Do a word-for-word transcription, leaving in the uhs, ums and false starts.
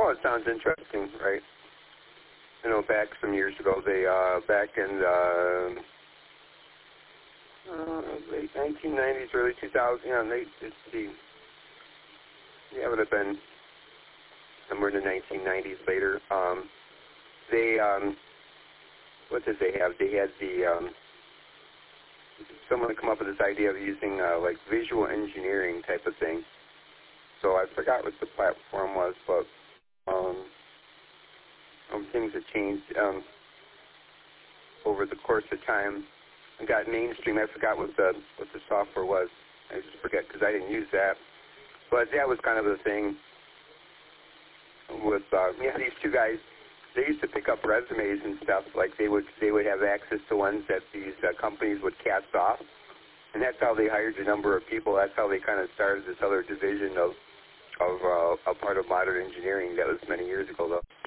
Oh, it sounds interesting, right? You know, back some years ago, they, uh, back in the uh, late nineteen nineties, early two thousands, you know, they, it's the, yeah, it would have been somewhere in the nineteen nineties later. Um, they, um, what did they have? They had the, um, someone come up with this idea of using, uh, like, visual engineering type of thing. So I forgot what the platform was, but um, um, things have changed um, over the course of time. It got mainstream. I forgot what the what the software was. I just forget because I didn't use that. But that was kind of the thing with uh, yeah, these two guys. They used to pick up resumes and stuff. Like they would they would have access to ones that these uh, companies would cast off, and that's how they hired a number of people. That's how they kind of started this other division of of uh, a part of modern engineering. That was many years ago, though.